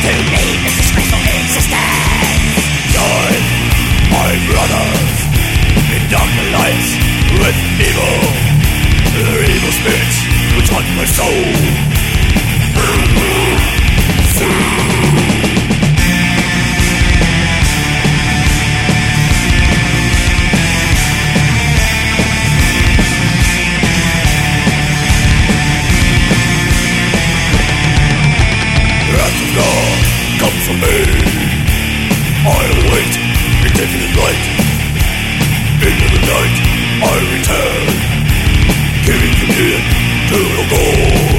to leave this disgraceful existence. Join my brothers in dark alliance with evil. Their evil spirits which haunt my soul. Wrath of God comes from me. I await indefinite light. Into the night I return, giving communion to the goal.